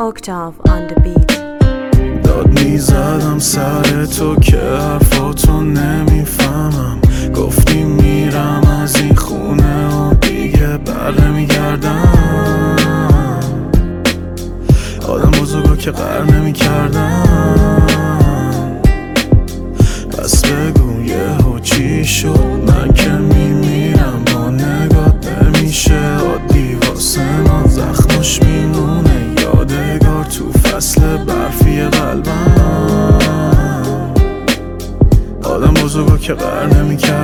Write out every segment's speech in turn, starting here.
Octave on the beat. داد میزدم سر تو که حرفاتو نمیفهمم. گفتی میرم از این خونه و دیگه بر نمیگردم. آدم بزرگا که قهر نمیکردم. پس بگو یهو چی شد؟ من که میمیرم با نگات نمیشه عادی واسه من. زخمش میمونه یادگار تو فصل برفی قلبم. آدم بزرگا که قهر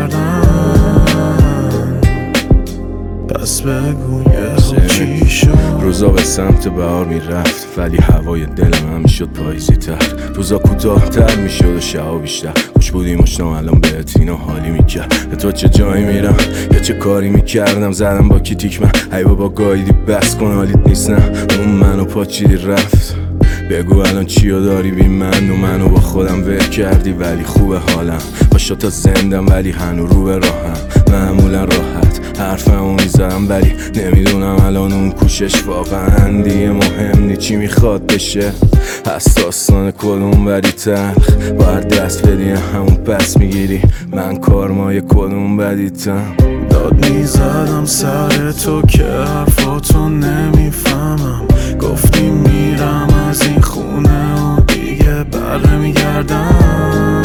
نمیکردن. پس بگو یهو چی شد؟ روزا به سمت بهار میرفت ولی هوای دل من میشد پاییزی تر. روزا کوتاه‌تر میشد و شبا بیشتر. خوش بودی مشتم الان بهت اینو حالی میکرد. به تو چه جایی میرم یا چه کاری میکردم. زدم با کی تیک من ای بابا گایدی بس کن حالیت نیستم. اون منو پاچیدی رفت. بگو الان چیو داری بی من و منو با خودم ول کردی. ولی خوبه حالم با شتا زندم ولی هنو رو به راهم. معمولا راحت حرفمو میزنم ولی نمیدونم الان اون کوشش واقعا دیگه مهم نی چی میخواد بشه. حساسان کدوم ولی تلخ باید دست بدی همون پس میگیری. من کارمای کدوم بدیتم. داد میزدم سر تو که حرفاتو نمیفهمم. گفتی میرم از این خونه و دیگه بر نمیگردم.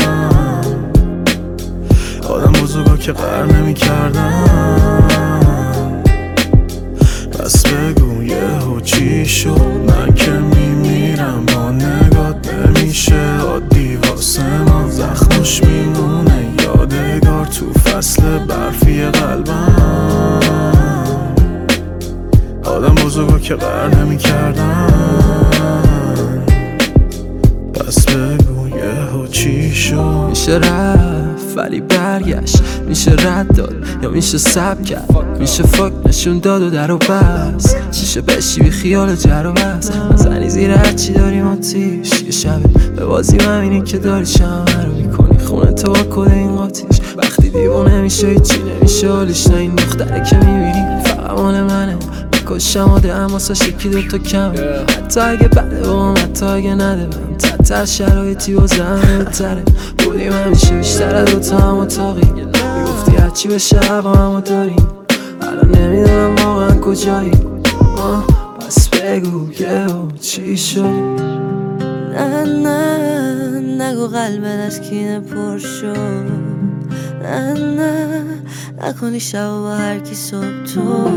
آدم بزرگا که قهر نمیکردن. پس بگو یهو چی شد؟ من که میمیرم با نگات نمیشه عادی واسه من. زخمش میمونه یادگار تو فصل برفی قلبم. آدم بزرگا که قهر نمیکردن. پس بگو یهو چی شد؟ میشه رفت ولی برگشت. میشه رد داد یا میشه سب کرد. میشه فاک نشون داد و در و بس. چیشه بشی بی خیال جر و بس. نزنی زیر هرچی داریم آتیش. یه شبه به بازی همینی که داری شمه رو میکنی خونه تو با کده این قاتیش. وقتی دیوانه میشه هیچی نمیشه حالیش. نه این دختره که میبینی فقط مال منه. کشم آده اما ساش یکی دوتا کمه. حتی اگه بده بام حتی اگه نده بهم. تر شرایطی و زمه بهتره. بودیم همیشه بیشتر از دوتا هم اتاقی. میگفتی هرچی بشه با همو داریم. الان نمیدونم واقعا کجایی. پس بگو یهو چی شد؟ نه نگو قلبت از کینه پر شد. نه نکنی شب با هر کی صبح تو.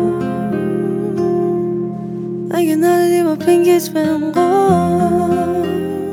اگه ندادی با پنگت بهم قول.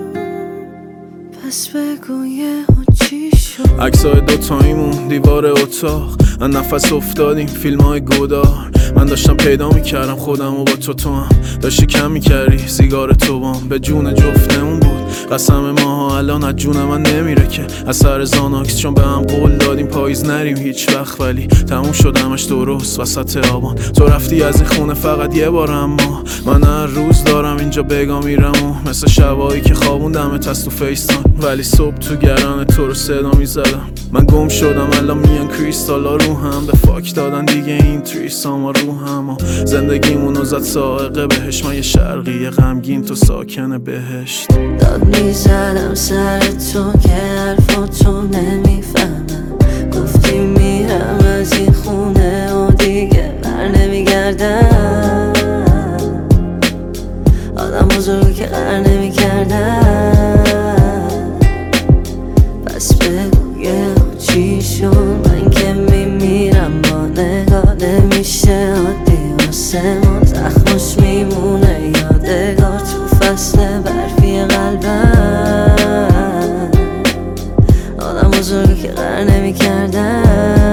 پس بگو یهو چی شد؟ عکسای دوتاییمون دیوار اتاق. من نفس افتادیم فیلم‌های گودار. من داشتم پیدا میکردم خودم و با تو هم داشتی کم میکردی سیگار تو بام. به جون جفتمون بود قسم ماها الان از جون من نمیره که. از سر زاناکس چون به هم قول دادیم پاییز نریم هیچ وقت. ولی تموم شدمش درست وسط آبان. تو رفتی از این خونه فقط یه بار اما من هر روز دارم اینجا بگا میرم و مثل شبایی که خوابوندم تست تو فیستان. ولی صبح تو گران تو رو صدا میزدم. من گم شدم الان میان کریستالا رو هم. به فاک دادن دیگه این تریساما رو هم. و زندگیمونو زد سائقه بهش. من یه شرقی غمگین تو ساکن بهشت. داد میزدم سر تو که حرفاتو نمیفهمم. گفتی میرم از این خونه و دیگه بر نمیگردم. آدم بزرگی که قهر نمیکردن. پس بگو یهو چی شد؟ من که میمیرم با نگاه نمیشه عادی واسه من. زخمش میمونه یادگار تو فصل برفی قلبم. آدم بزرگی که قهر نمیکردن.